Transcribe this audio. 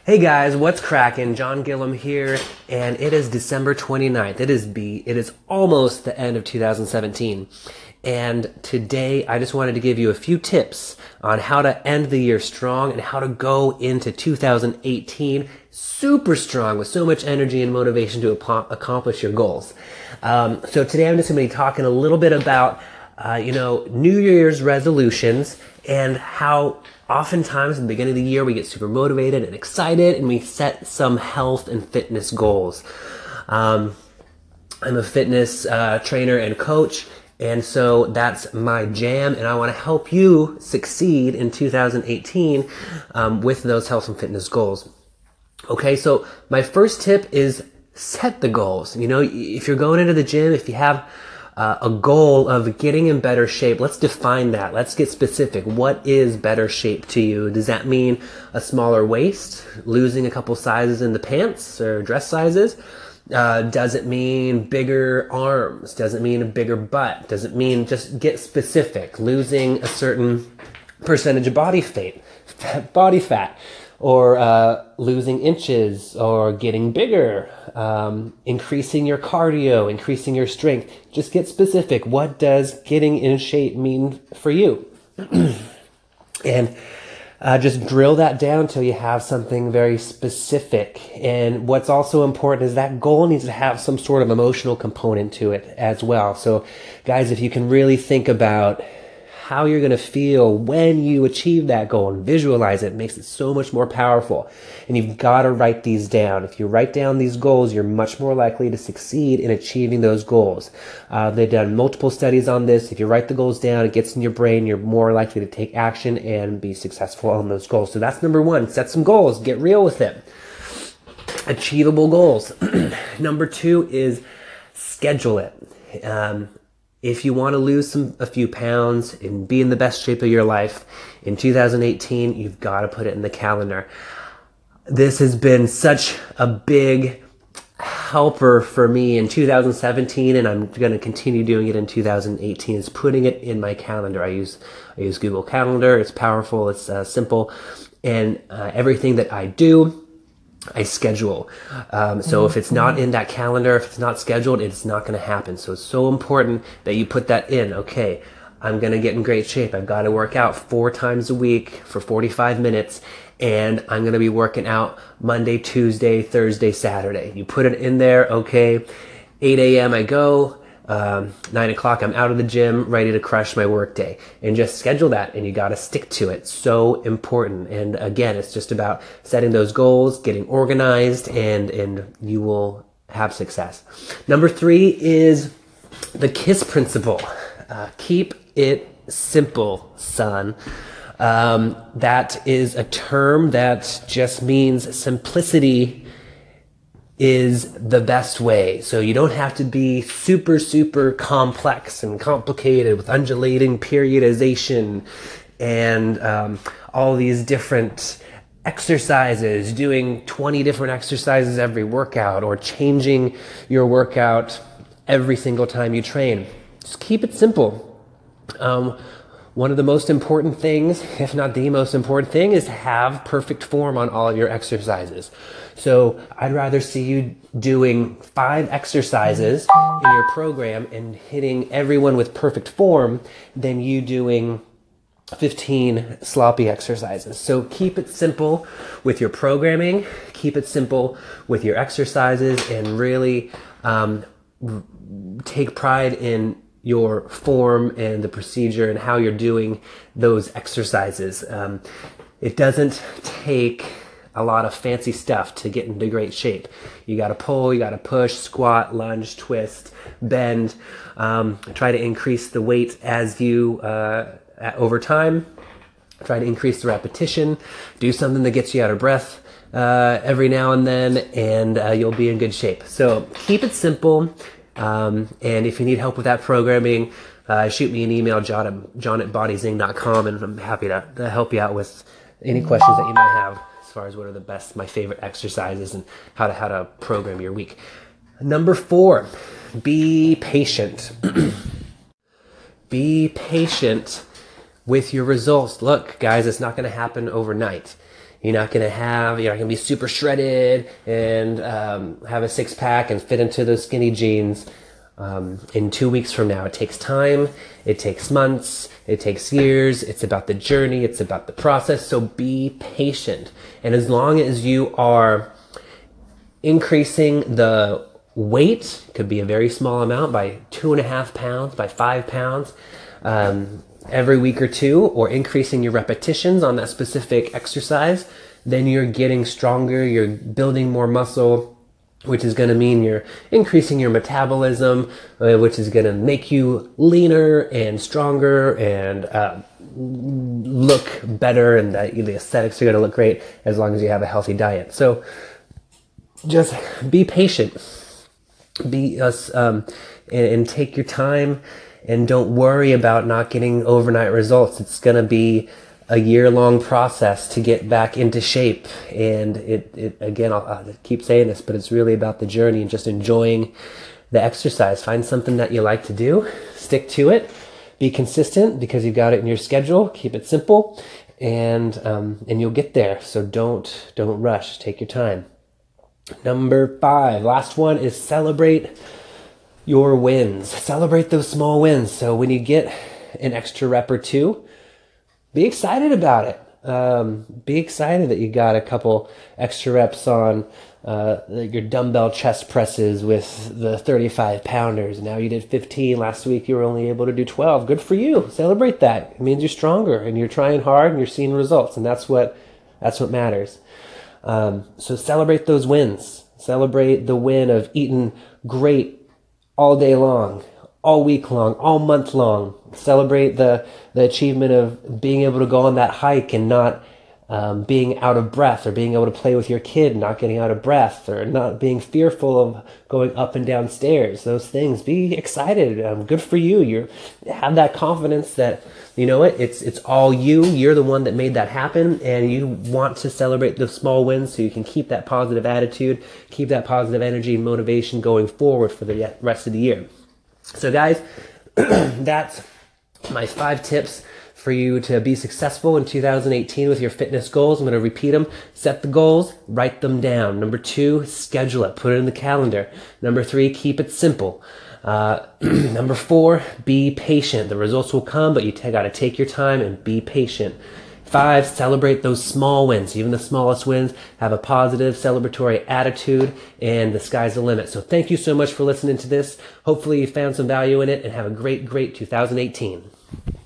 Hey guys, what's cracking? John Gillum here, and it is December 29th. It is almost the end of 2017. And today I just wanted to give you a few tips on how to end the year strong and how to go into 2018 super strong with so much energy and motivation to accomplish your goals. So today I'm just going to be talking a little bit about New Year's resolutions and how oftentimes in the beginning of the year we get super motivated and excited and we set some health and fitness goals. I'm a fitness trainer and coach, and so that's my jam, and I want to help you succeed in 2018 with those health and fitness goals. Okay, so my first tip is set the goals. You know, if you're going into the gym, if you have a goal of getting in better shape, let's define that. Let's get specific. What is better shape to you? Does that mean a smaller waist, losing a couple sizes in the pants or dress sizes? Does it mean bigger arms? Does it mean a bigger butt? Does it mean just get specific, losing a certain percentage of body fat? Or losing inches, or getting bigger, increasing your cardio, increasing your strength. Just get specific. What does getting in shape mean for you? And just drill that down until you have something very specific. And what's also important is that goal needs to have some sort of emotional component to it as well. So guys, if you can really think about how you're going to feel when you achieve that goal and visualize it, makes it so much more powerful. And you've got to write these down. If you write down these goals, you're much more likely to succeed in achieving those goals. They've done multiple studies on this. If you write the goals down, it gets in your brain, you're more likely to take action and be successful on those goals. So that's number one. Set some goals. Get real with it. Achievable goals. Number two is schedule it. If you want to lose a few pounds and be in the best shape of your life in 2018, you've got to put it in the calendar. This has been such a big helper for me in 2017, and I'm going to continue doing it in 2018, is putting it in my calendar. I use Google Calendar. It's powerful. It's simple. And everything that I do, I schedule. So if it's not in that calendar, if it's not scheduled, it's not going to happen. So it's so important that you put that in. Okay, I'm going to get in great shape. I've got to work out 4 times a week for 45 minutes. And I'm going to be working out Monday, Tuesday, Thursday, Saturday. You put it in there. Okay, 8 a.m. I go. 9 o'clock, I'm out of the gym, ready to crush my work day. And just schedule that, and you got to stick to it. So important. And again, it's just about setting those goals, getting organized, and you will have success. Number 3 is the KISS principle. Keep it simple, son. That is a term that just means simplicity is the best way. So you don't have to be super, super complex and complicated with undulating periodization and all these different exercises, doing 20 different exercises every workout, or changing your workout every single time you train. Just keep it simple. One of the most important things, if not the most important thing, is to have perfect form on all of your exercises. So I'd rather see you doing 5 exercises in your program and hitting everyone with perfect form than you doing 15 sloppy exercises. So keep it simple with your programming, keep it simple with your exercises, and really take pride in your form and the procedure and how you're doing those exercises. It doesn't take a lot of fancy stuff to get into great shape. You got to pull, you got to push, squat, lunge, twist, bend. Try to increase the weight as you over time. Try to increase the repetition. Do something that gets you out of breath every now and then, and you'll be in good shape. So keep it simple. And if you need help with that programming, shoot me an email, john@bodyzing.com, and I'm happy to help you out with any questions that you might have as far as what are my favorite exercises and how to program your week. Number 4, be patient. Be patient with your results. Look, guys, it's not going to happen overnight. You're not going to be super shredded and have a six pack and fit into those skinny jeans in 2 weeks from now. It takes time. It takes months. It takes years. It's about the journey. It's about the process. So be patient. And as long as you are increasing the weight, could be a very small amount, by 2.5 pounds, by 5 pounds, every week or two, or increasing your repetitions on that specific exercise, then you're getting stronger, you're building more muscle, which is going to mean you're increasing your metabolism, which is going to make you leaner and stronger and look better, and the aesthetics are going to look great as long as you have a healthy diet. So just be patient, and take your time. And don't worry about not getting overnight results. It's going to be a year-long process to get back into shape. And again, I'll keep saying this, but it's really about the journey and just enjoying the exercise. Find something that you like to do, stick to it, be consistent because you've got it in your schedule. Keep it simple, and you'll get there. So don't rush. Take your time. Number 5, last one, is celebrate your wins. Celebrate those small wins. So when you get an extra rep or two, be excited about it. Be excited that you got a couple extra reps on your dumbbell chest presses with the 35 pounders. Now you did 15. Last week you were only able to do 12. Good for you. Celebrate that. It means you're stronger and you're trying hard and you're seeing results, and that's what matters. So celebrate those wins. Celebrate the win of eating great all day long, all week long, all month long. Celebrate the achievement of being able to go on that hike and not being out of breath, or being able to play with your kid, not getting out of breath, or not being fearful of going up and down stairs. Those things. Be excited. Good for you. You have that confidence that, you know what, it's all you. You're the one that made that happen, and you want to celebrate the small wins so you can keep that positive attitude, keep that positive energy and motivation going forward for the rest of the year. So guys, that's my 5 tips for you to be successful in 2018 with your fitness goals. I'm going to repeat them. Set the goals, write them down. Number 2, schedule it, put it in the calendar. Number 3, keep it simple. Number 4, be patient. The results will come, but you got to take your time and be patient. 5, celebrate those small wins. Even the smallest wins. Have a positive, celebratory attitude, and the sky's the limit. So thank you so much for listening to this. Hopefully you found some value in it, and have a great 2018.